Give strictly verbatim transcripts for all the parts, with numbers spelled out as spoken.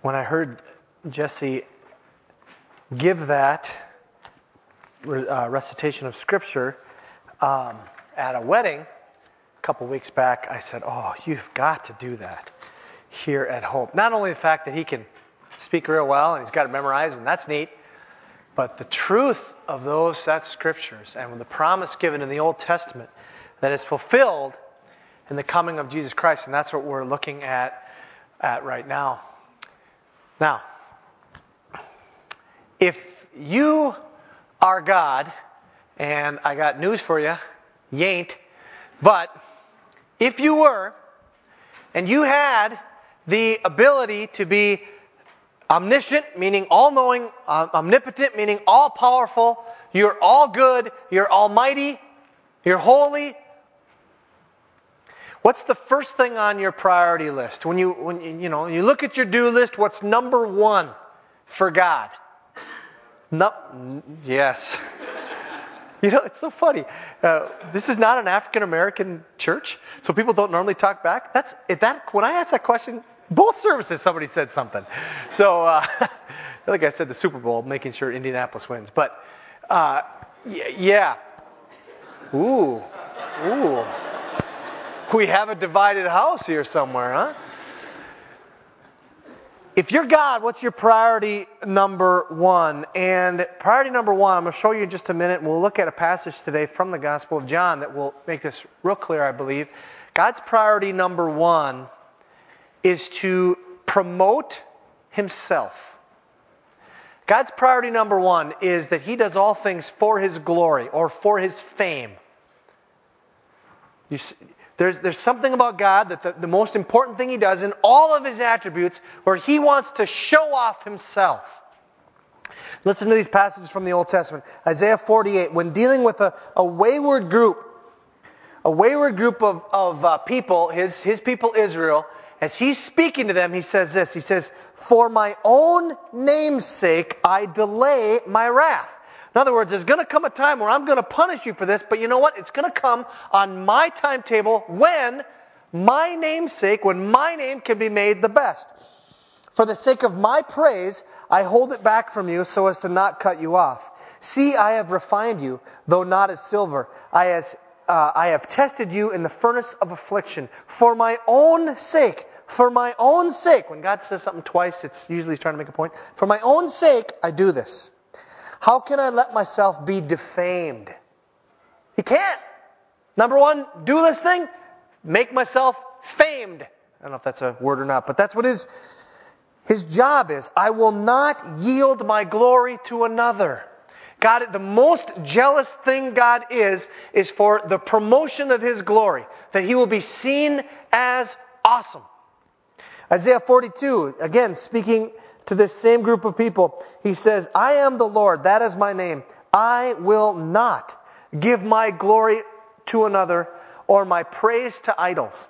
when I heard Jesse give that uh, recitation of Scripture um, at a wedding a couple weeks back, I said, oh, you've got to do that here at Hope. Not only the fact that he can speak real well and he's got it memorized, and that's neat, but the truth of those that Scriptures and the promise given in the Old Testament that is fulfilled in the coming of Jesus Christ, and that's what we're looking at, at right now. Now, if you are God, and I got news for you, you ain't, but if you were, and you had the ability to be omniscient, meaning all-knowing, uh, omnipotent, meaning all-powerful, you're all good, you're almighty, you're holy, what's the first thing on your priority list? When you, when you know, you look at your do list, what's number one for God? No, yes. You know, it's so funny. Uh, this is not an African American church, so people don't normally talk back. That's that. When I asked that question, both services somebody said something. So uh, I think I said the Super Bowl, making sure Indianapolis wins. But uh, y- yeah, ooh, ooh. We have a divided house here somewhere, huh? If you're God, what's your priority number one? And priority number one, I'm going to show you in just a minute, and we'll look at a passage today from the Gospel of John that will make this real clear, I believe. God's priority number one is to promote himself. God's priority number one is that he does all things for his glory or for his fame. You see, There's, there's something about God that the, the most important thing he does in all of his attributes where he wants to show off himself. Listen to these passages from the Old Testament. Isaiah forty-eight, when dealing with a, a wayward group, a wayward group of, of uh, people, his, his people Israel, as he's speaking to them, he says this. He says, for my own name's sake, I delay my wrath. In other words, there's going to come a time where I'm going to punish you for this, but you know what? It's going to come on my timetable when my name's sake, when my name can be made the best. For the sake of my praise, I hold it back from you so as to not cut you off. See, I have refined you, though not as silver. I, has, uh, I have tested you in the furnace of affliction. For my own sake, for my own sake, when God says something twice, it's usually trying to make a point. For my own sake, I do this. How can I let myself be defamed? He can't. Number one, do this thing, make myself famed. I don't know if that's a word or not, but that's what his, his job is. I will not yield my glory to another. God, the most jealous thing God is, is for the promotion of his glory, that he will be seen as awesome. Isaiah forty-two, again, speaking to this same group of people, he says, I am the Lord, that is my name. I will not give my glory to another or my praise to idols.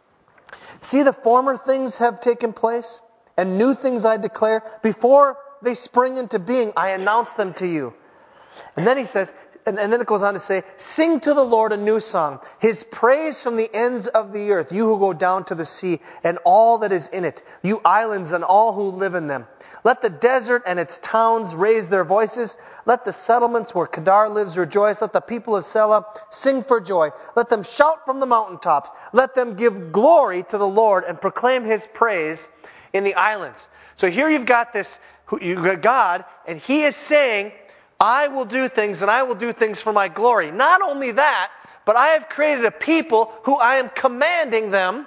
See, the former things have taken place, and new things I declare. Before they spring into being, I announce them to you. And then he says, and, and then it goes on to say, sing to the Lord a new song, his praise from the ends of the earth, you who go down to the sea and all that is in it, you islands and all who live in them. Let the desert and its towns raise their voices. Let the settlements where Kedar lives rejoice. Let the people of Selah sing for joy. Let them shout from the mountaintops. Let them give glory to the Lord and proclaim his praise in the islands. So here you've got this, you've got God, and he is saying, I will do things and I will do things for my glory. Not only that, but I have created a people who I am commanding them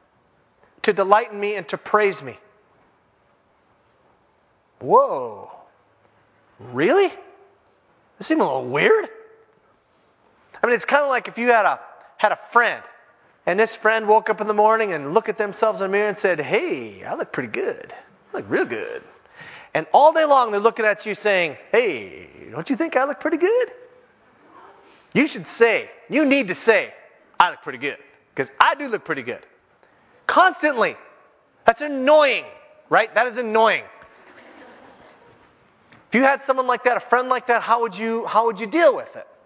to delight in me and to praise me. Whoa. Really? This seems a little weird. I mean, it's kind of like if you had a had a friend, and this friend woke up in the morning and looked at themselves in the mirror and said, hey, I look pretty good. I look real good. And all day long they're looking at you saying, hey, don't you think I look pretty good? You should say, you need to say, I look pretty good. Because I do look pretty good. Constantly. That's annoying, right? That is annoying. If you had someone like that, a friend like that, how would you, how would you deal with it?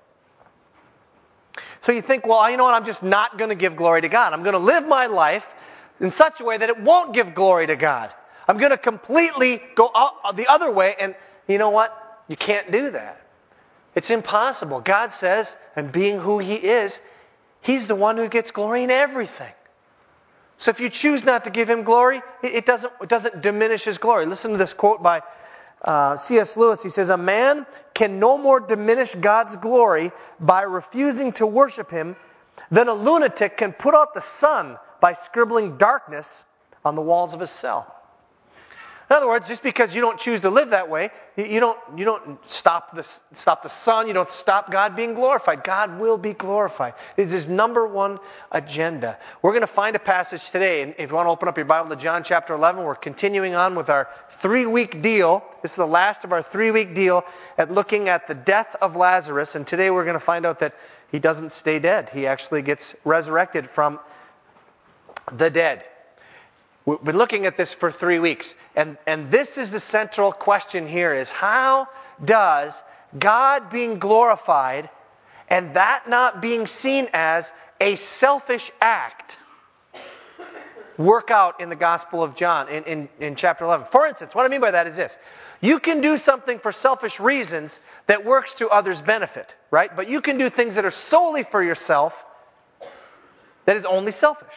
So you think, well, you know what, I'm just not going to give glory to God. I'm going to live my life in such a way that it won't give glory to God. I'm going to completely go out the other way. And you know what? You can't do that. It's impossible. God says, and being who He is, He's the one who gets glory in everything. So if you choose not to give Him glory, it doesn't, it doesn't diminish His glory. Listen to this quote by uh, C S Lewis. He says, "A man can no more diminish God's glory by refusing to worship Him than a lunatic can put out the sun by scribbling darkness on the walls of his cell." In other words, just because you don't choose to live that way, you don't, you don't stop the, stop the sun, you don't stop God being glorified. God will be glorified. It's His number one agenda. We're going to find a passage today, and if you want to open up your Bible to John chapter eleven, we're continuing on with our three-week deal. This is the last of our three-week deal at looking at the death of Lazarus, and today we're going to find out that he doesn't stay dead. He actually gets resurrected from the dead. We've been looking at this for three weeks. And, and this is the central question here is, how does God being glorified and that not being seen as a selfish act work out in the Gospel of John in, in, in chapter eleven? For instance, what I mean by that is this. You can do something for selfish reasons that works to others' benefit, right? But you can do things that are solely for yourself that is only selfish.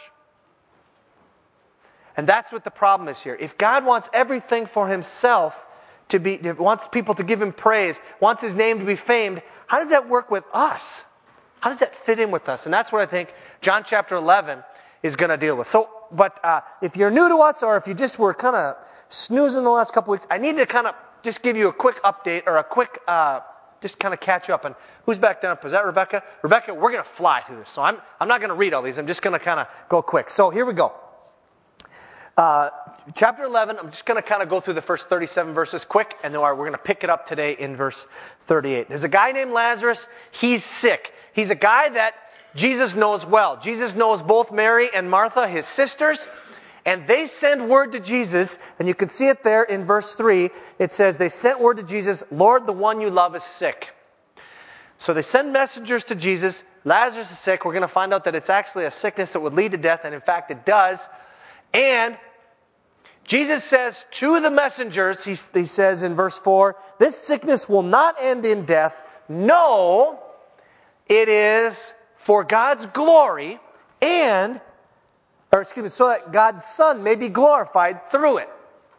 And that's what the problem is here. If God wants everything for Himself to be, wants people to give Him praise, wants His name to be famed, how does that work with us? How does that fit in with us? And that's what I think John chapter eleven is going to deal with. So, but uh, if you're new to us, or if you just were kind of snoozing the last couple weeks, I need to kind of just give you a quick update, or a quick, uh, just kind of catch up. And who's back down? Is that Rebecca? Rebecca, we're going to fly through this. So I'm, I'm not going to read all these. I'm just going to kind of go quick. So here we go. Uh, chapter eleven, I'm just going to kind of go through the first thirty-seven verses quick, and then we're going to pick it up today in verse thirty-eight. There's a guy named Lazarus. He's sick. He's a guy that Jesus knows well. Jesus knows both Mary and Martha, his sisters, and they send word to Jesus, and you can see it there in verse three. It says, they sent word to Jesus, "Lord, the one you love is sick." So they send messengers to Jesus. Lazarus is sick. We're going to find out that it's actually a sickness that would lead to death, and in fact it does. And Jesus says to the messengers, he, he says in verse four, "This sickness will not end in death. No, it is for God's glory and, or excuse me, so that God's Son may be glorified through it."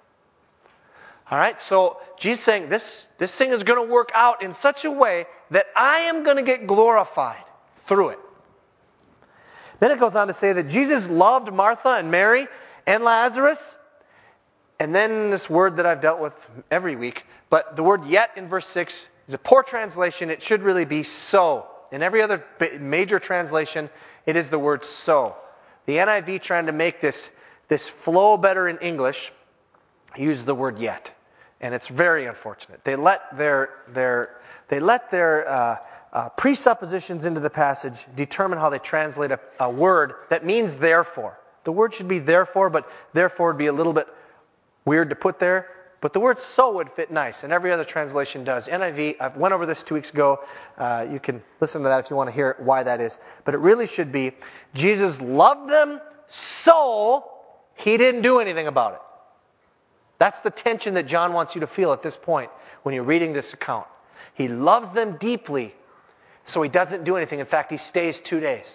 All right, so Jesus is saying this, this thing is going to work out in such a way that I am going to get glorified through it. Then it goes on to say that Jesus loved Martha and Mary and Lazarus. And then this word that I've dealt with every week, but the word "yet" in verse six is a poor translation. It should really be "so." In every other major translation, it is the word "so." The N I V, trying to make this, this flow better in English, uses the word "yet." And it's very unfortunate. They let their, their, they let their uh, uh, presuppositions into the passage determine how they translate a, a word that means "therefore." The word should be "therefore," but "therefore" would be a little bit weird to put there, but the word "so" would fit nice, and every other translation does. N I V, I went over this two weeks ago. Uh, you can listen to that if you want to hear why that is. But it really should be, Jesus loved them, so He didn't do anything about it. That's the tension that John wants you to feel at this point when you're reading this account. He loves them deeply, so He doesn't do anything. In fact, He stays two days.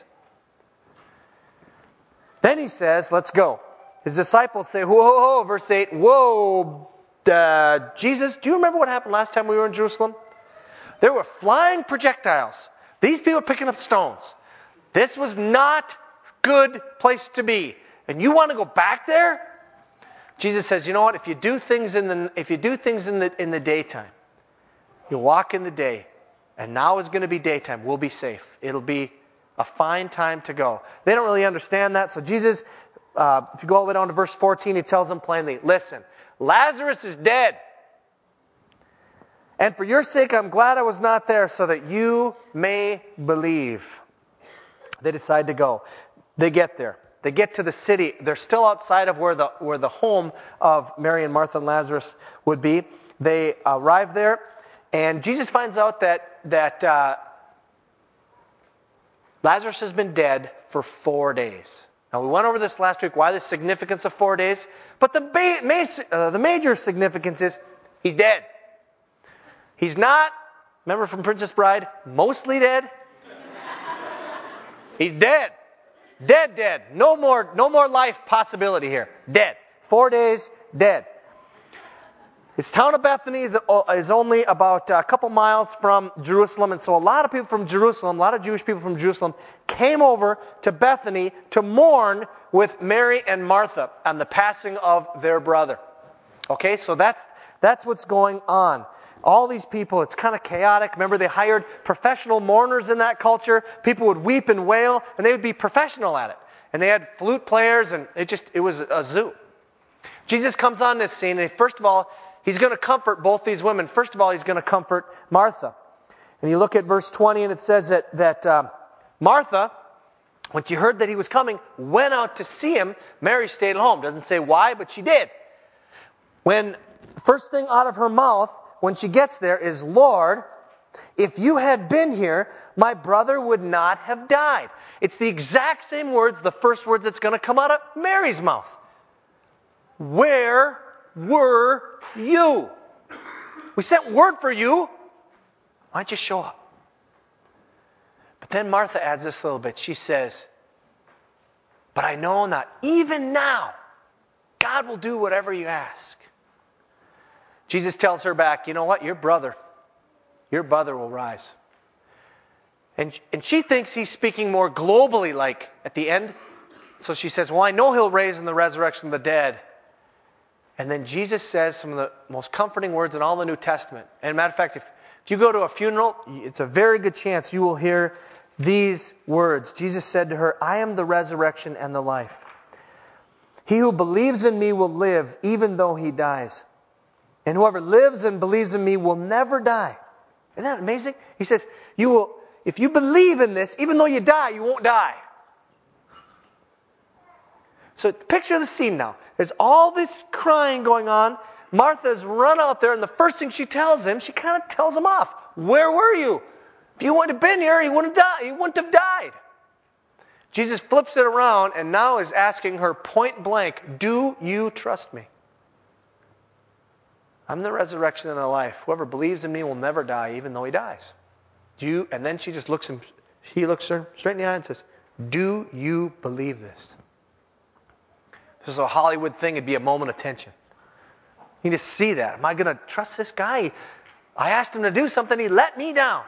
Then He says, let's go. His disciples say, whoa, whoa, whoa, verse eight, whoa, uh, Jesus, do you remember what happened last time we were in Jerusalem? There were flying projectiles. These people picking up stones. This was not a good place to be. And you want to go back there? Jesus says, you know what, if you do things in the if you do things in the in the daytime, you walk in the day, and now is going to be daytime, we'll be safe. It'll be a fine time to go. They don't really understand that, so Jesus, Uh, if you go all the way down to verse fourteen, He tells them plainly, listen, Lazarus is dead. And for your sake, I'm glad I was not there so that you may believe. They decide to go. They get there. They get to the city. They're still outside of where the, where the home of Mary and Martha and Lazarus would be. They arrive there, and Jesus finds out that, that uh, Lazarus has been dead for four days. Now, we went over this last week, why the significance of four days. But the, ba- ma- uh, the major significance is he's dead. He's not, remember from Princess Bride, mostly dead. He's dead. Dead, dead. No more, no more life possibility here. Dead. Four days, dead. His town of Bethany is, is only about a couple miles from Jerusalem, and so a lot of people from Jerusalem, a lot of Jewish people from Jerusalem, came over to Bethany to mourn with Mary and Martha on the passing of their brother. Okay, so that's that's what's going on. All these people, it's kind of chaotic. Remember, they hired professional mourners in that culture. People would weep and wail, and they would be professional at it. And they had flute players, and it just it was a zoo. Jesus comes on this scene, and first of all, he's going to comfort both these women. First of all, he's going to comfort Martha. And you look at verse twenty, and it says that, that um, Martha, when she heard that he was coming, went out to see him. Mary stayed at home. Doesn't say why, but she did. When first thing out of her mouth, when she gets there, is, Lord, if you had been here, my brother would not have died. It's the exact same words, the first words that's going to come out of Mary's mouth. Where were you? We sent word for you. Why don't you show up? But then Martha adds this little bit. She says, but I know not even now, God will do whatever you ask. Jesus tells her back, you know what? Your brother, your brother will rise. And, and she thinks he's speaking more globally, like at the end. So she says, well, I know he'll raise in the resurrection of the dead. And then Jesus says some of the most comforting words in all the New Testament. And matter of fact, if, if you go to a funeral, it's a very good chance you will hear these words. Jesus said to her, I am the resurrection and the life. He who believes in me will live even though he dies. And whoever lives and believes in me will never die. Isn't that amazing? He says, you will, if you believe in this, even though you die, you won't die. So picture the scene now. There's all this crying going on. Martha's run out there, and the first thing she tells him, she kind of tells him off. Where were you? If you wouldn't have been here, he wouldn't have died. He wouldn't have died. Jesus flips it around and now is asking her point blank, do you trust me? I'm the resurrection and the life. Whoever believes in me will never die, even though he dies. Do you? And then she just looks him, he looks her straight in the eye and says, do you believe this? This is a Hollywood thing. It'd be a moment of tension. You just see that. Am I going to trust this guy? I asked him to do something. He let me down.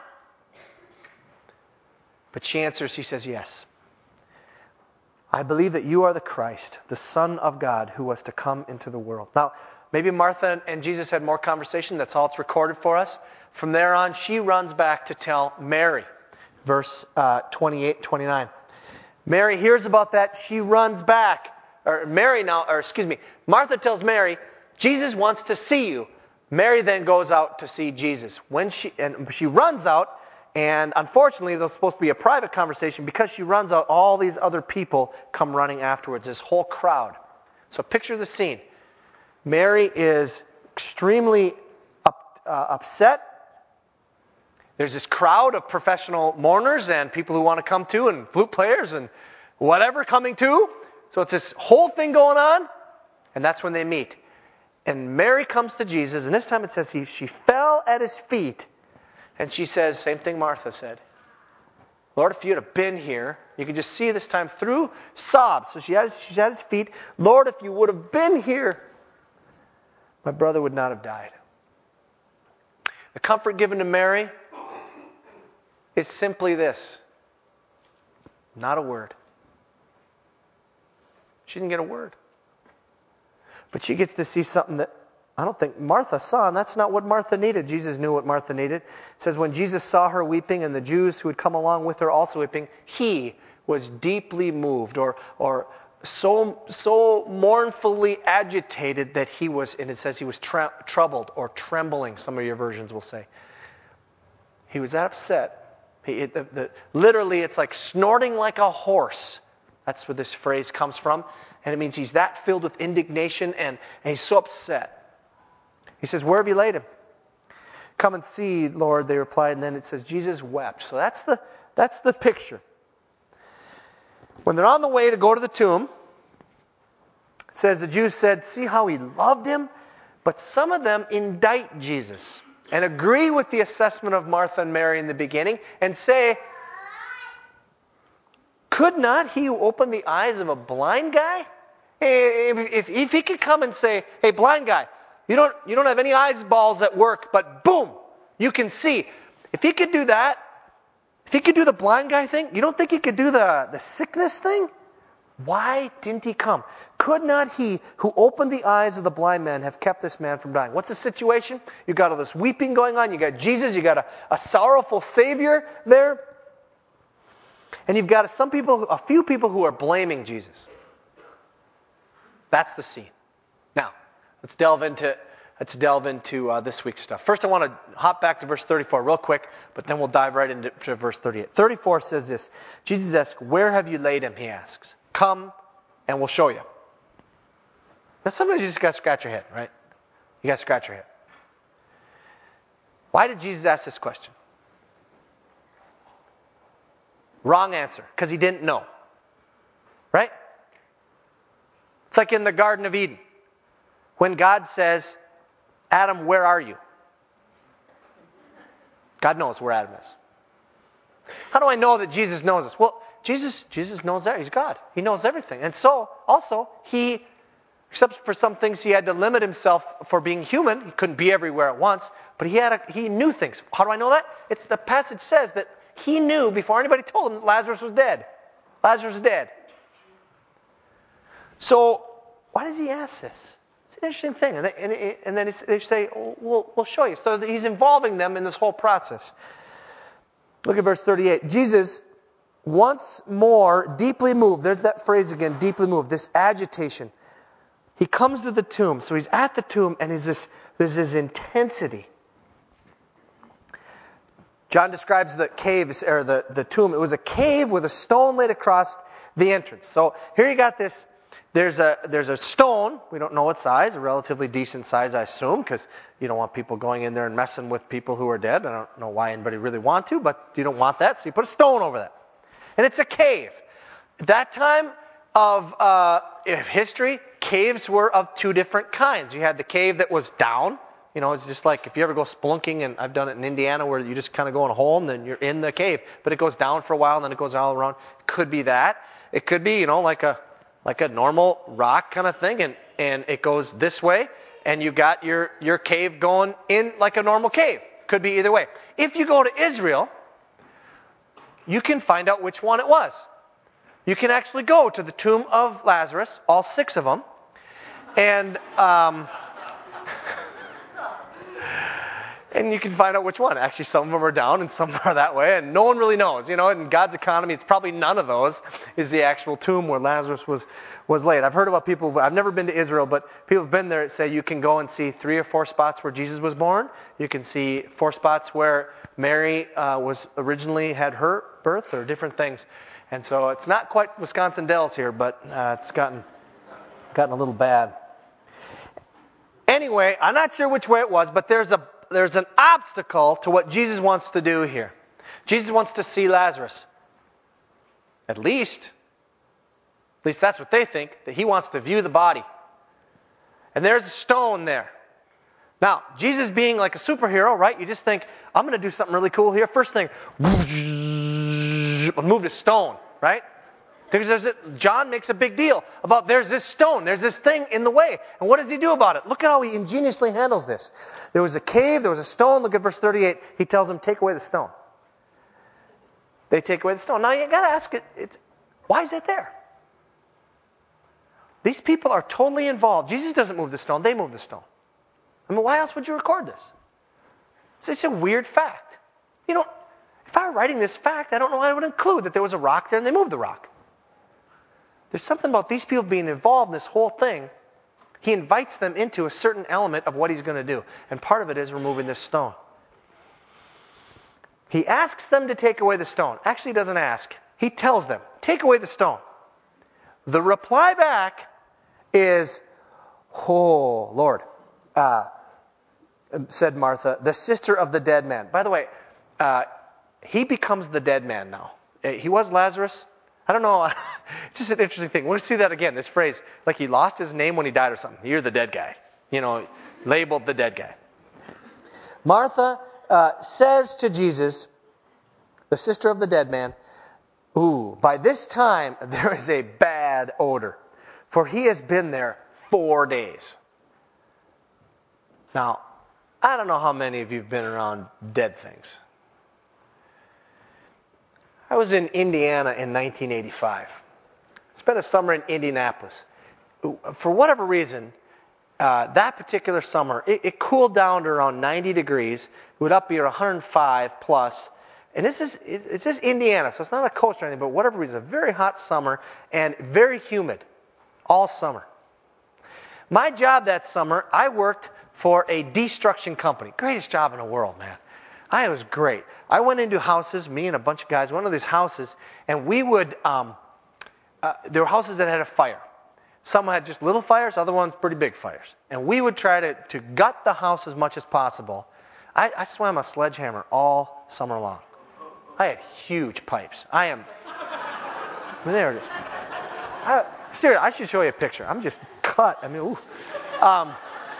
But she answers, he says, yes. I believe that you are the Christ, the Son of God, who was to come into the world. Now, maybe Martha and Jesus had more conversation. That's all it's recorded for us. From there on, she runs back to tell Mary. Verse uh, twenty-eight, twenty-nine. Mary hears about that. She runs back. Or Mary now, or excuse me, Martha tells Mary, Jesus wants to see you. Mary then goes out to see Jesus. When she and she runs out, and unfortunately, there's supposed to be a private conversation. Because she runs out, all these other people come running afterwards. This whole crowd. So picture the scene. Mary is extremely up, uh, upset. There's this crowd of professional mourners and people who want to come too, and flute players and whatever coming too. So it's this whole thing going on, and that's when they meet. And Mary comes to Jesus, and this time it says he, she fell at his feet, and she says, same thing Martha said. Lord, if you'd have been here, you could just see this time through sobs. So she had, she's at his feet. Lord, if you would have been here, my brother would not have died. The comfort given to Mary is simply this. Not a word. She didn't get a word. But she gets to see something that I don't think Martha saw, and that's not what Martha needed. Jesus knew what Martha needed. It says when Jesus saw her weeping and the Jews who had come along with her also weeping, he was deeply moved or or so so mournfully agitated that he was, and it says he was tra- troubled or trembling, some of your versions will say. He was that upset. He, it, the, the, literally, it's like snorting like a horse. That's where this phrase comes from. And it means he's that filled with indignation and, and he's so upset. He says, where have you laid him? Come and see, Lord, they replied. And then it says, Jesus wept. So that's the, that's the picture. When they're on the way to go to the tomb, it says the Jews said, see how he loved him? But some of them indict Jesus and agree with the assessment of Martha and Mary in the beginning and say, could not he who opened the eyes of a blind guy? If, if, if he could come and say, hey, blind guy, you don't, you don't have any eyeballs at work, but boom, you can see. If he could do that, if he could do the blind guy thing, you don't think he could do the, the sickness thing? Why didn't he come? Could not he who opened the eyes of the blind man have kept this man from dying? What's the situation? You've got all this weeping going on. You've got Jesus. You've got a, a sorrowful Savior there. And you've got some people, a few people who are blaming Jesus. That's the scene. Now, let's delve into let's delve into uh, this week's stuff. First, I want to hop back to verse thirty-four real quick, but then we'll dive right into to verse thirty-eight. thirty-four says this. Jesus asks, where have you laid him, he asks. Come, and we'll show you. Now, sometimes you just got to scratch your head, right? You got to scratch your head. Why did Jesus ask this question? Wrong answer, because he didn't know. Right? It's like in the Garden of Eden. When God says, Adam, where are you? God knows where Adam is. How do I know that Jesus knows this? Well, Jesus, Jesus knows that. He's God. He knows everything. And so, also, he, except for some things he had to limit himself for being human. He couldn't be everywhere at once. But he had a, he knew things. How do I know that? It's the passage says that he knew before anybody told him that Lazarus was dead. Lazarus is dead. So, why does he ask this? It's an interesting thing. And, they, and, and then they say, oh, we'll, we'll show you. So he's involving them in this whole process. Look at verse thirty-eight. Jesus, once more deeply moved. There's that phrase again, deeply moved. This agitation. He comes to the tomb. So he's at the tomb and there's this, there's this intensity. John describes the cave, or the, the tomb. It was a cave with a stone laid across the entrance. So here you got this. There's a there's a stone. We don't know what size. A relatively decent size, I assume, because you don't want people going in there and messing with people who are dead. I don't know why anybody really want to, but you don't want that. So you put a stone over that. And it's a cave. At that time of, uh, of history, caves were of two different kinds. You had the cave that was down. You know, it's just like if you ever go spelunking, and I've done it in Indiana, where you just kind of go in a hole and then you're in the cave. But it goes down for a while and then it goes all around. It could be that. It could be, you know, like a like a normal rock kind of thing, and, and it goes this way, and you got your, your cave going in like a normal cave. Could be either way. If you go to Israel, you can find out which one it was. You can actually go to the tomb of Lazarus, all six of them, and um, and you can find out which one. Actually, some of them are down and some are that way, and no one really knows. You know, in God's economy, it's probably none of those is the actual tomb where Lazarus was, was laid. I've heard about people, I've never been to Israel, but people have been there that say you can go and see three or four spots where Jesus was born. You can see four spots where Mary uh, was originally had her birth, or different things. And so it's not quite Wisconsin Dells here, but uh, it's gotten gotten a little bad. Anyway, I'm not sure which way it was, but there's a there's an obstacle to what Jesus wants to do here. Jesus wants to see Lazarus. At least, at least that's what they think, that he wants to view the body. And there's a stone there. Now, Jesus being like a superhero, right? You just think, I'm going to do something really cool here. First thing, move the stone, right? Because there's a, John makes a big deal about there's this stone, there's this thing in the way. And what does he do about it? Look at how he ingeniously handles this. There was a cave, there was a stone. Look at verse thirty-eight. He tells them, take away the stone. They take away the stone. Now you got to ask it, it's, why is it there? These people are totally involved. Jesus doesn't move the stone, they move the stone. I mean, why else would you record this? So it's a weird fact. You know, if I were writing this fact, I don't know why I would include that there was a rock there and they moved the rock. There's something about these people being involved in this whole thing. He invites them into a certain element of what he's going to do. And part of it is removing this stone. He asks them to take away the stone. Actually, he doesn't ask. He tells them, take away the stone. The reply back is, oh, Lord, uh, said Martha, the sister of the dead man. By the way, uh, he becomes the dead man now. He was Lazarus. I don't know. It's just an interesting thing. We'll see that again, this phrase, like he lost his name when he died or something. You're the dead guy. You know, labeled the dead guy. Martha uh, says to Jesus, the sister of the dead man, ooh, by this time there is a bad odor, for he has been there four days. Now, I don't know how many of you have been around dead things. I was in Indiana in nineteen eighty-five. Spent a summer in Indianapolis. For whatever reason, uh, that particular summer, it, it cooled down to around ninety degrees. It would up be one hundred five plus. And this is, it, it's just Indiana, so it's not a coast or anything, but whatever reason, a very hot summer and very humid all summer. My job that summer, I worked for a destruction company. Greatest job in the world, man. I, it was great. I went into houses, me and a bunch of guys went into these houses, and we would, um, uh, there were houses that had a fire. Some had just little fires, other ones pretty big fires. And we would try to, to gut the house as much as possible. I, I swam a sledgehammer all summer long. I had huge pipes. I am, there it is. I, seriously, I should show you a picture. I'm just cut. I mean, ooh. Um,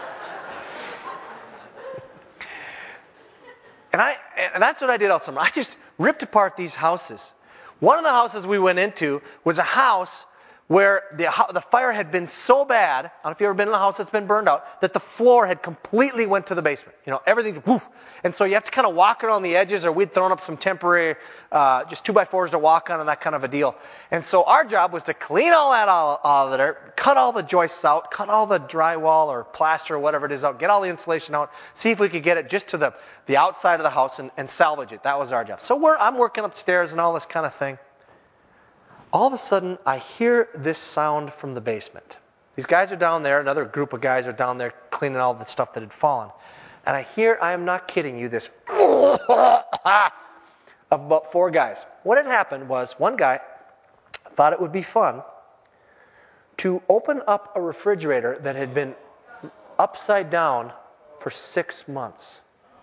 And I and that's what I did all summer. I just ripped apart these houses. One of the houses we went into was a house where the the fire had been so bad, I don't know if you've ever been in a house that's been burned out, that the floor had completely went to the basement. You know, everything's woof. And so you have to kind of walk around the edges, or we'd thrown up some temporary, uh, just two by fours to walk on and that kind of a deal. And so our job was to clean all that all, all of there, cut all the joists out, cut all the drywall or plaster or whatever it is out, get all the insulation out, see if we could get it just to the, the outside of the house and, and salvage it. That was our job. So we're, I'm working upstairs and all this kind of thing. All of a sudden, I hear this sound from the basement. These guys are down there. Another group of guys are down there cleaning all the stuff that had fallen. And I hear, I am not kidding you, this of about four guys. What had happened was one guy thought it would be fun to open up a refrigerator that had been upside down for six months.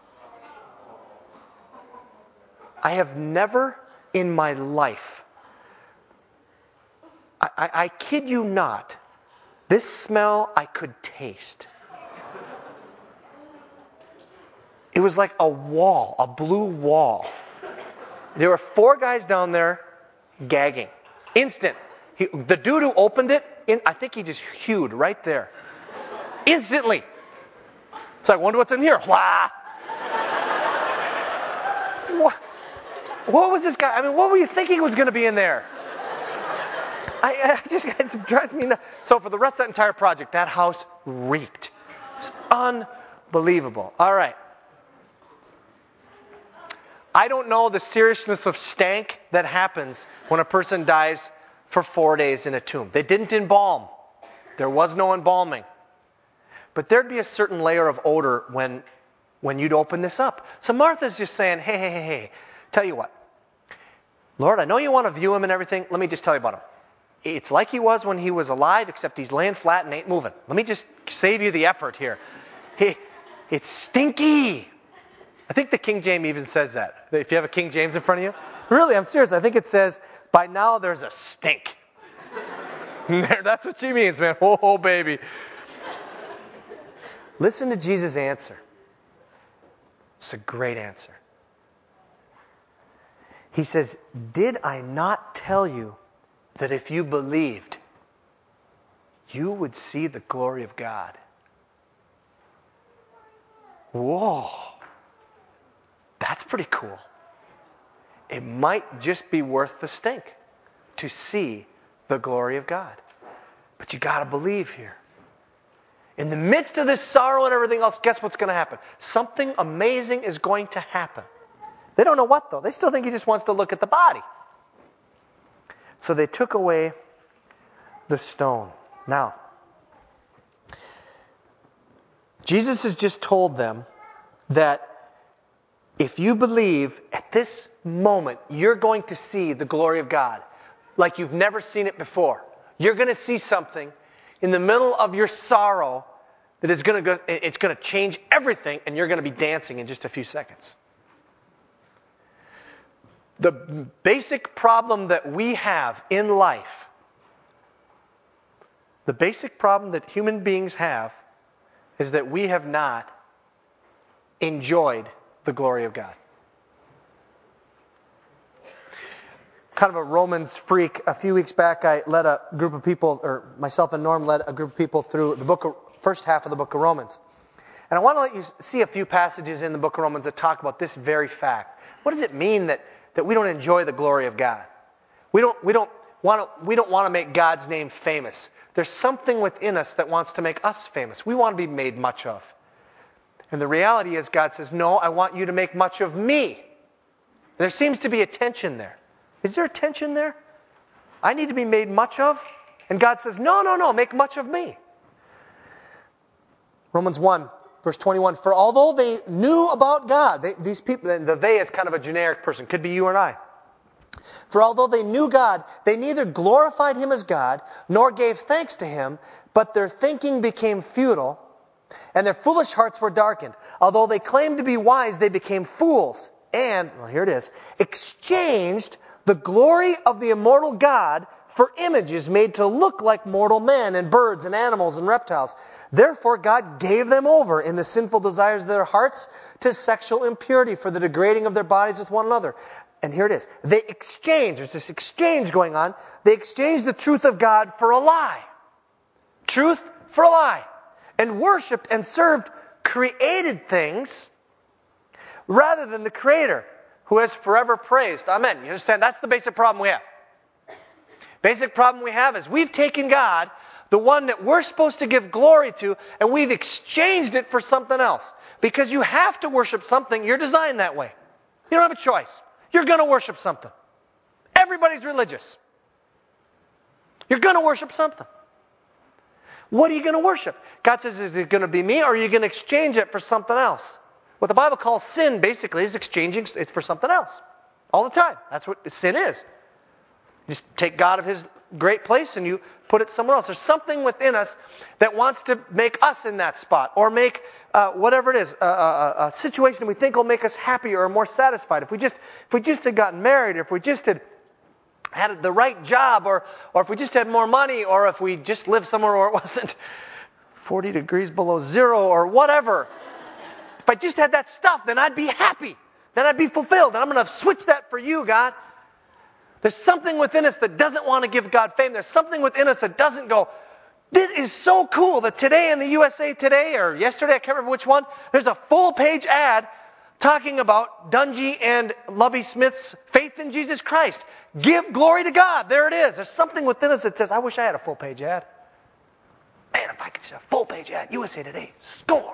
I have never in my life, I, I, I kid you not, this smell I could taste. It was like a wall, a blue wall. There were four guys down there gagging. Instant. He, the dude who opened it, in, I think he just hewed right there. Instantly. So I wonder what's in here. Wah! What, what was this guy? I mean, what were you thinking was going to be in there? I, I just it drives me nuts. So for the rest of that entire project, that house reeked. It's unbelievable. All right. I don't know the seriousness of stank that happens when a person dies for four days in a tomb. They didn't embalm. There was no embalming. But there'd be a certain layer of odor when, when you'd open this up. So Martha's just saying, hey, hey, hey, hey, tell you what. Lord, I know you want to view him and everything. Let me just tell you about him. It's like he was when he was alive, except he's laying flat and ain't moving. Let me just save you the effort here. He, it's stinky. I think the King James even says that. If you have a King James in front of you. Really, I'm serious. I think it says, by now there's a stink. That's what she means, man. Oh, oh, baby. Listen to Jesus' answer. It's a great answer. He says, did I not tell you that if you believed, you would see the glory of God? Whoa. That's pretty cool. It might just be worth the stink to see the glory of God. But you got to believe here. In the midst of this sorrow and everything else, guess what's going to happen? Something amazing is going to happen. They don't know what, though. They still think he just wants to look at the body. So they took away the stone. Now, Jesus has just told them that if you believe, at this moment, you're going to see the glory of God like you've never seen it before. You're going to see something in the middle of your sorrow that is going to go, it's going to change everything, and you're going to be dancing in just a few seconds. The basic problem that we have in life, the basic problem that human beings have, is that we have not enjoyed the glory of God. Kind of a Romans freak. A few weeks back, I led a group of people, or myself and Norm led a group of people through the book of, first half of the book of Romans. And I want to let you see a few passages in the book of Romans that talk about this very fact. What does it mean that, that we don't enjoy the glory of God? We don't, we don't want to, we don't want to make God's name famous. There's something within us that wants to make us famous. We want to be made much of. And the reality is God says, no, I want you to make much of me. There seems to be a tension there. Is there a tension there? I need to be made much of? And God says, no, no, no, make much of me. Romans one, verse twenty-one, for although they knew about God, they, these people, the they is kind of a generic person, could be you and I. For although they knew God, they neither glorified Him as God, nor gave thanks to Him, but their thinking became futile, and their foolish hearts were darkened. Although they claimed to be wise, they became fools, and, well, here it is, exchanged the glory of the immortal God for images made to look like mortal men and birds and animals and reptiles. Therefore God gave them over in the sinful desires of their hearts to sexual impurity for the degrading of their bodies with one another. And here it is. They exchanged, there's this exchange going on. They exchanged the truth of God for a lie. Truth for a lie. And worshipped and served created things rather than the Creator, who has forever praised. Amen. You understand? That's the basic problem we have. Basic problem we have is we've taken God, the one that we're supposed to give glory to, and we've exchanged it for something else. Because you have to worship something. You're designed that way. You don't have a choice. You're going to worship something. Everybody's religious. You're going to worship something. What are you going to worship? God says, is it going to be me, or are you going to exchange it for something else? What the Bible calls sin, basically, is exchanging it for something else. All the time. That's what sin is. You just take God of His great place and you put it somewhere else. There's something within us that wants to make us in that spot, or make uh, whatever it is, a, a, a situation we think will make us happier or more satisfied. If we just, if we just had gotten married, or if we just had had the right job, or, or if we just had more money, or if we just lived somewhere where it wasn't forty degrees below zero, or whatever. If I just had that stuff, then I'd be happy. Then I'd be fulfilled. And I'm going to switch that for you, God. There's something within us that doesn't want to give God fame. There's something within us that doesn't go, this is so cool that today in the U S A Today, or yesterday, I can't remember which one, there's a full page ad talking about Dungy and Lovey Smith's faith in Jesus Christ. Give glory to God. There it is. There's something within us that says, I wish I had a full page ad. Man, if I could just have a full page ad, U S A Today, score.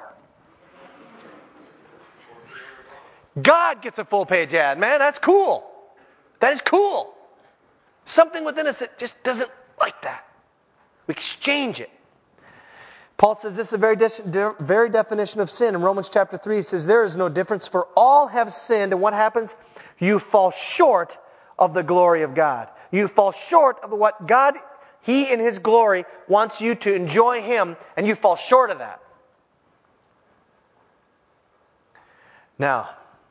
God gets a full page ad, man. That's cool. That is cool. Something within us that just doesn't like that. We exchange it. Paul says this is the very, de- very definition of sin. In Romans chapter three, he says, there is no difference, for all have sinned. And what happens? You fall short of the glory of God. You fall short of what God, He in His glory, wants you to enjoy Him, and you fall short of that. Now,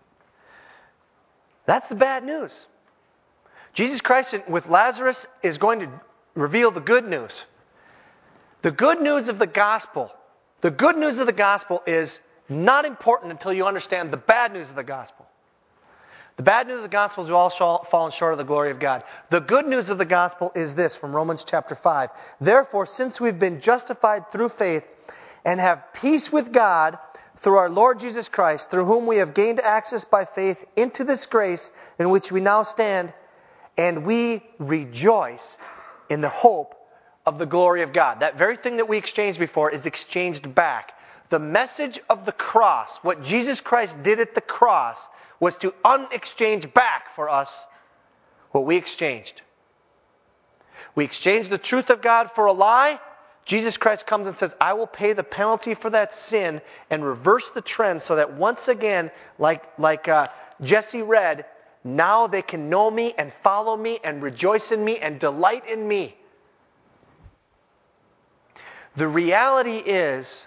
that's the bad news. Jesus Christ with Lazarus is going to reveal the good news. The good news of the gospel, the good news of the gospel is not important until you understand the bad news of the gospel. The bad news of the gospel is we've all fallen short of the glory of God. The good news of the gospel is this from Romans chapter five. Therefore, since we've been justified through faith and have peace with God through our Lord Jesus Christ, through whom we have gained access by faith into this grace in which we now stand, and we rejoice in the hope of the glory of God. That very thing that we exchanged before is exchanged back. The message of the cross, what Jesus Christ did at the cross, was to unexchange back for us what we exchanged. We exchanged the truth of God for a lie. Jesus Christ comes and says, I will pay the penalty for that sin and reverse the trend so that once again, like, like uh, Jesse read, now they can know me and follow me and rejoice in me and delight in me. The reality is,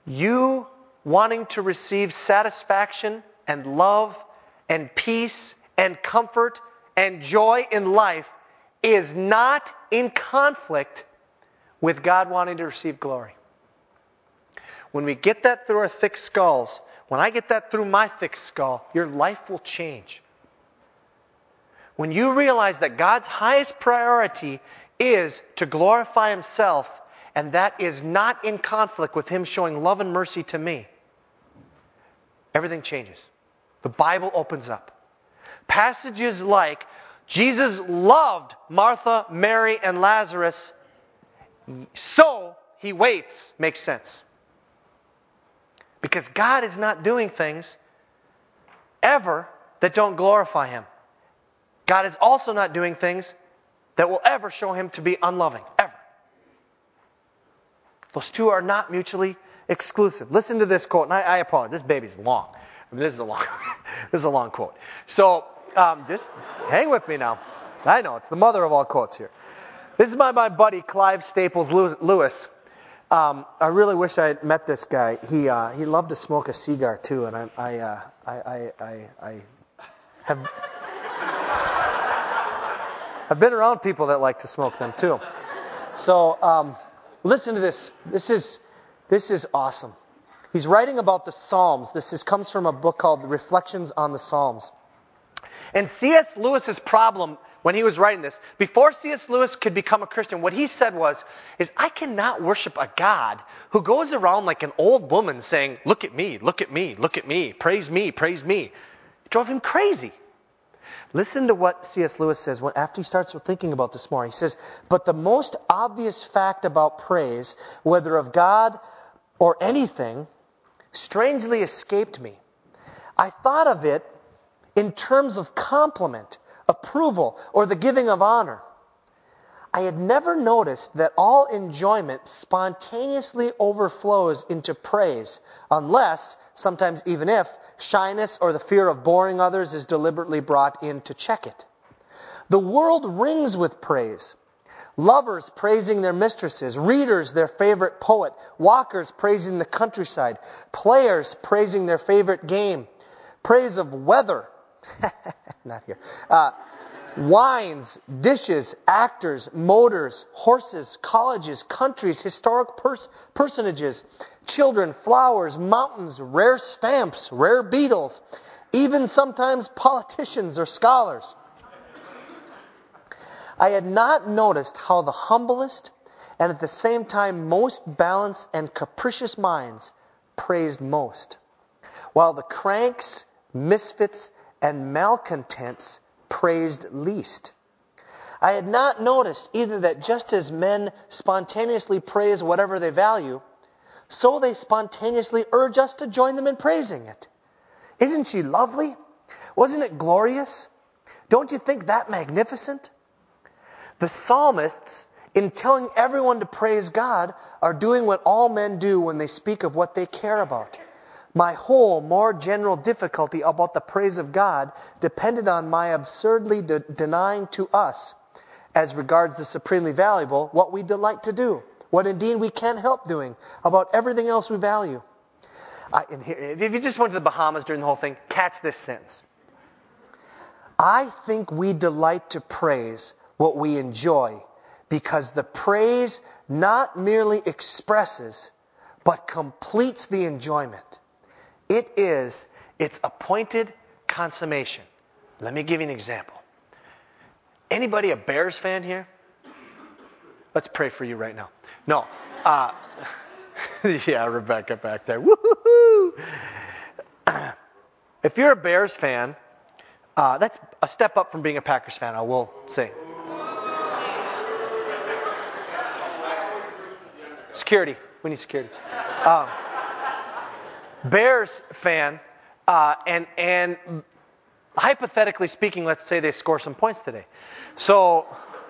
you wanting to receive satisfaction and love and peace and comfort and joy in life is not in conflict with God wanting to receive glory. When we get that through our thick skulls, when I get that through my thick skull, your life will change. When you realize that God's highest priority is to glorify Himself, and that is not in conflict with Him showing love and mercy to me, everything changes. The Bible opens up. Passages like, Jesus loved Martha, Mary, and Lazarus, so He waits, makes sense. Because God is not doing things ever that don't glorify Him. God is also not doing things that will ever show Him to be unloving, ever. Those two are not mutually exclusive. Listen to this quote, and I, I apologize. This baby's long. I mean, this is a long, this is a long quote. So um, just hang with me now. I know it's the mother of all quotes here. This is by my buddy Clive Staples Lewis. Um, I really wish I had met this guy. He uh, he loved to smoke a cigar too, and I I uh, I, I I I have I've been around people that like to smoke them too. So um, listen to this. This is this is awesome. He's writing about the Psalms. This is, comes from a book called Reflections on the Psalms. And C S Lewis's problem when he was writing this, before C S Lewis could become a Christian, what he said was, is I cannot worship a God who goes around like an old woman saying, look at me, look at me, look at me, praise me, praise me. It drove him crazy. Listen to what C S Lewis says when, after he starts thinking about this more. He says, but the most obvious fact about praise, whether of God or anything, strangely escaped me. I thought of it in terms of compliment, approval, or the giving of honor. I had never noticed that all enjoyment spontaneously overflows into praise, unless, sometimes even if, shyness or the fear of boring others is deliberately brought in to check it. The world rings with praise. Lovers praising their mistresses, readers their favorite poet, walkers praising the countryside, players praising their favorite game, praise of weather, not here, uh, wines, dishes, actors, motors, horses, colleges, countries, historic pers- personages, children, flowers, mountains, rare stamps, rare beetles, even sometimes politicians or scholars. I had not noticed how the humblest and at the same time most balanced and capricious minds praised most, while the cranks, misfits, and malcontents praised least. I had not noticed either that just as men spontaneously praise whatever they value, so they spontaneously urge us to join them in praising it. Isn't she lovely? Wasn't it glorious? Don't you think that magnificent? The psalmists, in telling everyone to praise God, are doing what all men do when they speak of what they care about. My whole, more general difficulty about the praise of God depended on my absurdly de- denying to us, as regards the supremely valuable, what we delight to do, what indeed we can't help doing about everything else we value. I, and here, if you just went to the Bahamas during the whole thing, catch this sentence. I think we delight to praise what we enjoy, because the praise not merely expresses, but completes the enjoyment. It is its appointed consummation. Let me give you an example. Anybody a Bears fan here? Let's pray for you right now. No. Uh, yeah, Rebecca back there. Woo-hoo-hoo. If you're a Bears fan, uh, that's a step up from being a Packers fan, I will say. Security. We need security. Um, Bears fan, uh, and and hypothetically speaking, let's say they score some points today. So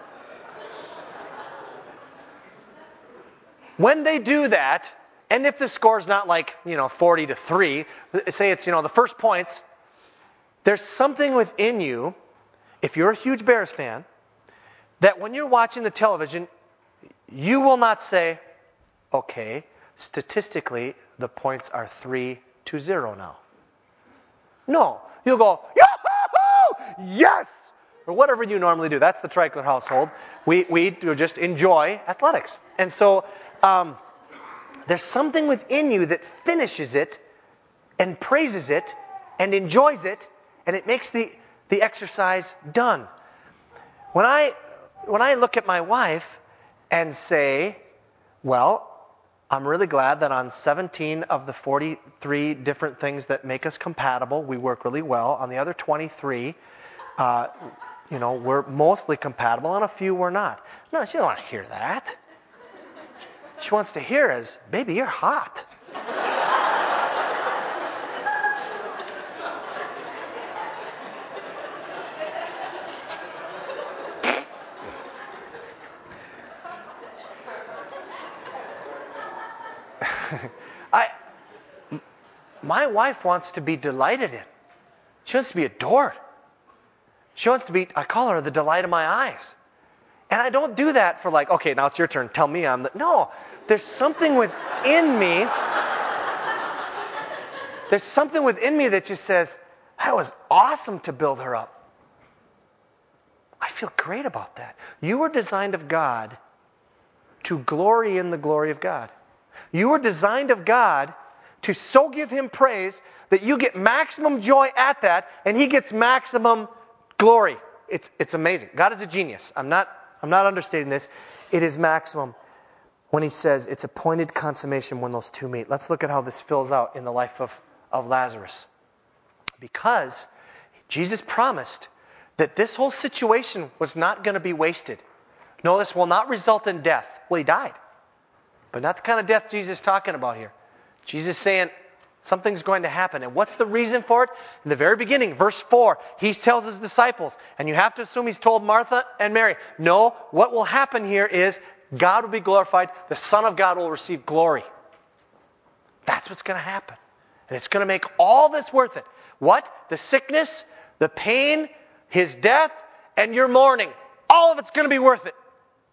when they do that, and if the score's not like, you know, forty to three, say it's, you know, the first points, there's something within you, if you're a huge Bears fan, that when you're watching the television, you will not say, okay, statistically, the points are three to zero now. No. You'll go, yahoo! yes! Or whatever you normally do. That's the Treichler household. We, we just enjoy athletics. And so um, there's something within you that finishes it and praises it and enjoys it, and it makes the, the exercise done. When I, when I look at my wife and say, well, I'm really glad that on seventeen of the forty-three different things that make us compatible, we work really well. On the other twenty-three, uh, you know, we're mostly compatible. On a few, we're not. No, she don't want to hear that. She wants to hear is, baby, you're hot. I, my wife wants to be delighted in. She wants to be adored. She wants to be, I call her the delight of my eyes. And I don't do that for like, okay, now it's your turn. Tell me I'm the, no. There's something within me. There's something within me that just says, that was awesome to build her up. I feel great about that. You were designed of God to glory in the glory of God. You were designed of God to so give Him praise that you get maximum joy at that, and He gets maximum glory. It's it's amazing. God is a genius. I'm not I'm not understating this. It is maximum when He says it's appointed consummation when those two meet. Let's look at how this fills out in the life of, of Lazarus. Because Jesus promised that this whole situation was not going to be wasted. No, this will not result in death. Well, He died. But not the kind of death Jesus is talking about here. Jesus is saying something's going to happen. And what's the reason for it? In the very beginning, verse four, He tells His disciples, and you have to assume He's told Martha and Mary, no, what will happen here is God will be glorified. The Son of God will receive glory. That's what's going to happen. And it's going to make all this worth it. What? The sickness, the pain, His death, and your mourning. All of it's going to be worth it.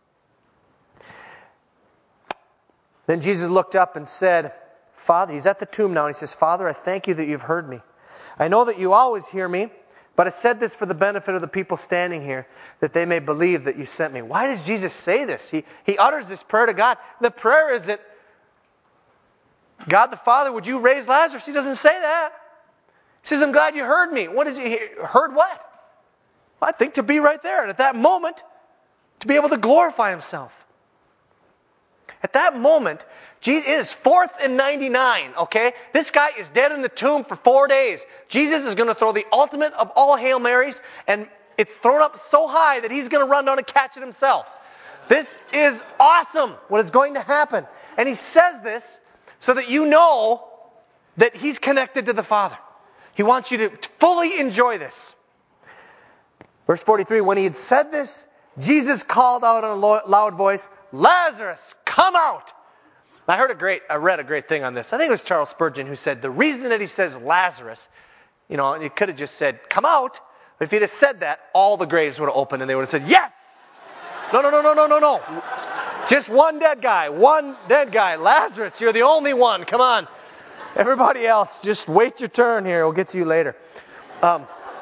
Then Jesus looked up and said, Father, He's at the tomb now, and He says, Father, I thank You that You've heard me. I know that You always hear me, but I said this for the benefit of the people standing here, that they may believe that You sent me. Why does Jesus say this? He, he utters this prayer to God. The prayer isn't, God the Father, would You raise Lazarus? He doesn't say that. He says, I'm glad You heard me. What is He? Heard what? Well, I think to be right there, and at that moment, to be able to glorify Himself. At that moment, Jesus, it is fourth and ninety-nine, okay? This guy is dead in the tomb for four days. Jesus is going to throw the ultimate of all Hail Marys, and it's thrown up so high that He's going to run down and catch it Himself. This is awesome, what is going to happen. And He says this so that you know that He's connected to the Father. He wants you to fully enjoy this. Verse forty-three, when He had said this, Jesus called out in a loud voice, Lazarus, come out! I heard a great, I read a great thing on this. I think it was Charles Spurgeon who said the reason that he says Lazarus, you know, he could have just said, come out. But if he'd have said that, all the graves would have opened and they would have said, yes! No, no, no, no, no, no, no. Just one dead guy, one dead guy. Lazarus, you're the only one. Come on. Everybody else, just wait your turn here. We'll get to you later. Um,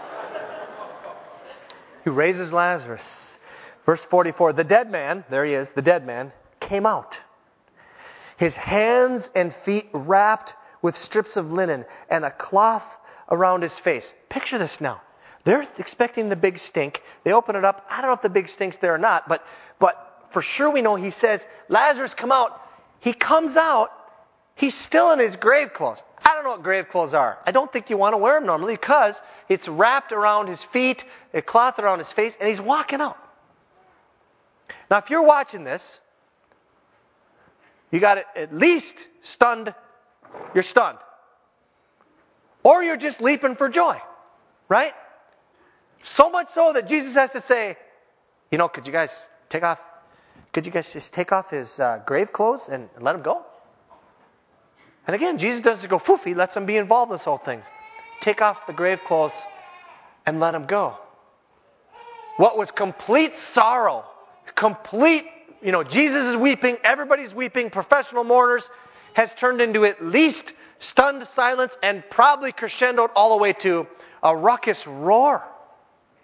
he raises Lazarus. Verse forty-four, the dead man, there he is, the dead man, came out. His hands and feet wrapped with strips of linen and a cloth around his face. Picture this now. They're expecting the big stink. They open it up. I don't know if the big stink's there or not, but, but for sure we know He says, Lazarus, come out. He comes out. He's still in his grave clothes. I don't know what grave clothes are. I don't think you want to wear them normally because it's wrapped around his feet, a cloth around his face, and he's walking out. Now, if you're watching this, you got it at least stunned. You're stunned. Or you're just leaping for joy. Right? So much so that Jesus has to say, you know, could you guys take off, could you guys just take off his uh, grave clothes and let him go? And again, Jesus doesn't go poof, He lets him be involved in this whole thing. Take off the grave clothes and let him go. What was complete sorrow, complete, you know, Jesus is weeping, everybody's weeping, professional mourners, has turned into at least stunned silence and probably crescendoed all the way to a ruckus roar.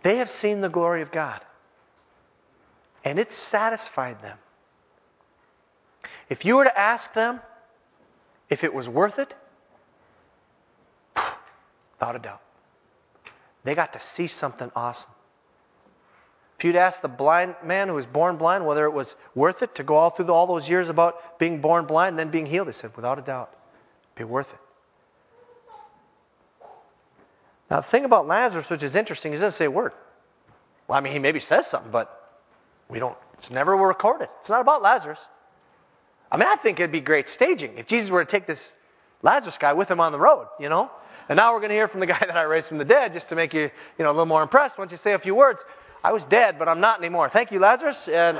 They have seen the glory of God. And it satisfied them. If you were to ask them if it was worth it, without a doubt. They got to see something awesome. If you'd ask the blind man who was born blind whether it was worth it to go all through all those years about being born blind and then being healed, they said, without a doubt, it'd be worth it. Now, the thing about Lazarus, which is interesting, he doesn't say a word. Well, I mean, he maybe says something, but we don't, it's never recorded. It's not about Lazarus. I mean, I think it'd be great staging if Jesus were to take this Lazarus guy with him on the road, you know? And now we're going to hear from the guy that I raised from the dead, just to make you, you know, a little more impressed. Why don't you say a few words? I was dead, but I'm not anymore. Thank you, Lazarus. And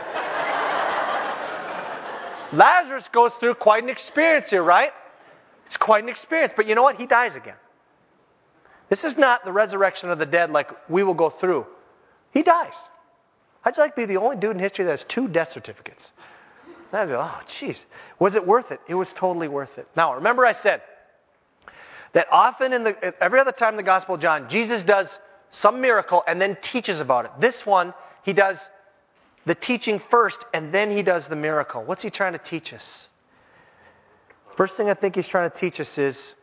Lazarus goes through quite an experience here, right? It's quite an experience. But you know what? He dies again. This is not the resurrection of the dead like we will go through. He dies. I'd like to be the only dude in history that has two death certificates. I'd go, oh, jeez. Was it worth it? It was totally worth it. Now, remember I said that often in the every other time in the Gospel of John, Jesus does some miracle and then teaches about it. This one, he does the teaching first and then he does the miracle. What's he trying to teach us? First thing I think he's trying to teach us is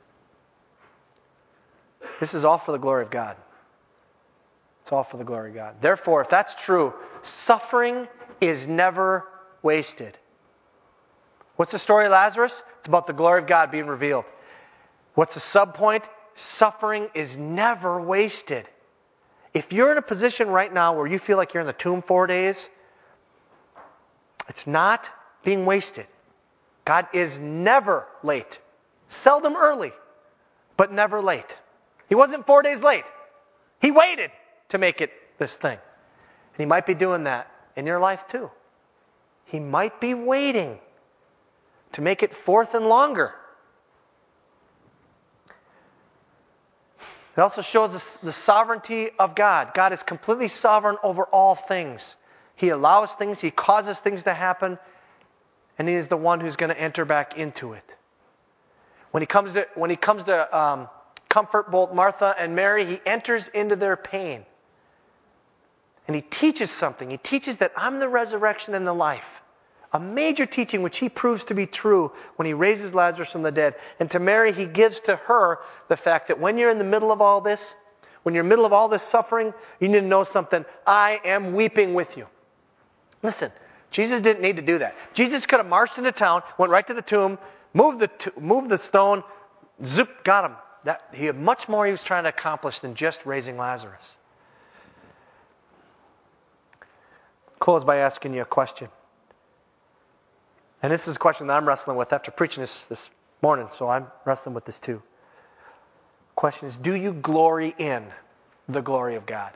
this is all for the glory of God. It's all for the glory of God. Therefore, if that's true, suffering is never wasted. What's the story of Lazarus? It's about the glory of God being revealed. What's the subpoint? Suffering is never wasted. If you're in a position right now where you feel like you're in the tomb four days, it's not being wasted. God is never late. Seldom early, but never late. He wasn't four days late. He waited to make it this thing. And he might be doing that in your life too. He might be waiting to make it forth and longer. It also shows us the sovereignty of God. God is completely sovereign over all things. He allows things, He causes things to happen, and He is the one who's going to enter back into it. When He comes to, when he comes to um, comfort both Martha and Mary, He enters into their pain. And He teaches something. He teaches that I'm the resurrection and the life. A major teaching which He proves to be true when He raises Lazarus from the dead. And to Mary, He gives to her the fact that when you're in the middle of all this, when you're in the middle of all this suffering, you need to know something. I am weeping with you. Listen, Jesus didn't need to do that. Jesus could have marched into town, went right to the tomb, moved the, t- moved the stone, zoop, got him. That, he had much more he was trying to accomplish than just raising Lazarus. Close by asking you a question. And this is a question that I'm wrestling with after preaching this this morning, so I'm wrestling with this too. Question is, do you glory in the glory of God?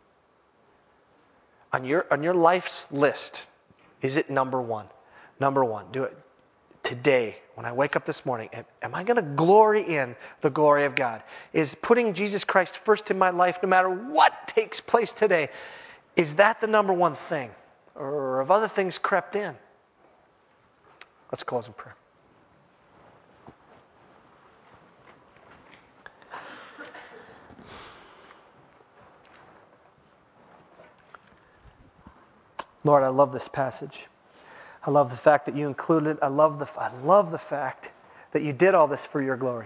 On your on your life's list, is it number one? Number one, do it today. When I wake up this morning, am, am I going to glory in the glory of God? Is putting Jesus Christ first in my life, no matter what takes place today, is that the number one thing? Or have other things crept in? Let's close in prayer. Lord, I love this passage. I love the fact that you included it. I love the I love the fact that you did all this for your glory.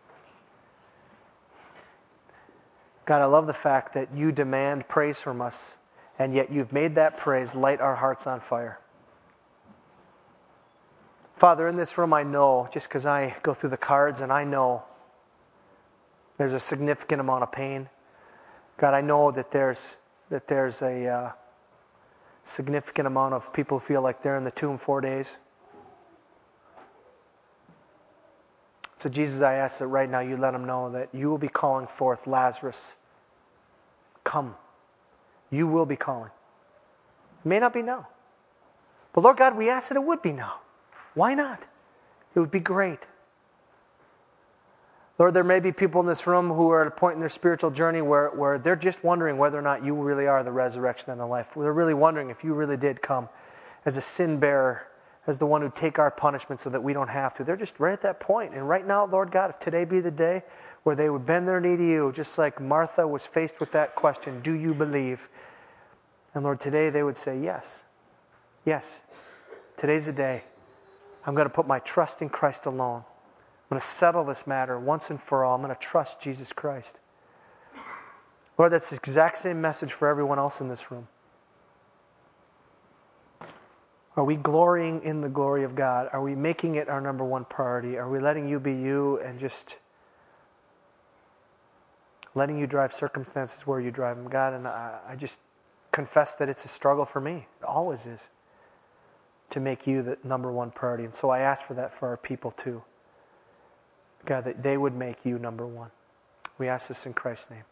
God, I love the fact that you demand praise from us, and yet you've made that praise light our hearts on fire. Father, in this room I know, just because I go through the cards and I know there's a significant amount of pain. God, I know that there's that there's a uh, significant amount of people who feel like they're in the tomb four days. So Jesus, I ask that right now you let them know that you will be calling forth Lazarus. Come. You will be calling. It may not be now. But Lord God, we ask that it would be now. Why not? It would be great. Lord, there may be people in this room who are at a point in their spiritual journey where, where they're just wondering whether or not you really are the resurrection and the life. They're really wondering if you really did come as a sin bearer, as the one who take our punishment so that we don't have to. They're just right at that point. And right now, Lord God, if today be the day where they would bend their knee to you, just like Martha was faced with that question, do you believe? And Lord, today they would say, yes. Yes. Today's the day. I'm going to put my trust in Christ alone. I'm going to settle this matter once and for all. I'm going to trust Jesus Christ. Lord, that's the exact same message for everyone else in this room. Are we glorying in the glory of God? Are we making it our number one priority? Are we letting you be you and just letting you drive circumstances where you drive them? God, and I, I just confess that it's a struggle for me. It always is. To make you the number one priority. And so I ask for that for our people too. God, that they would make you number one. We ask this in Christ's name.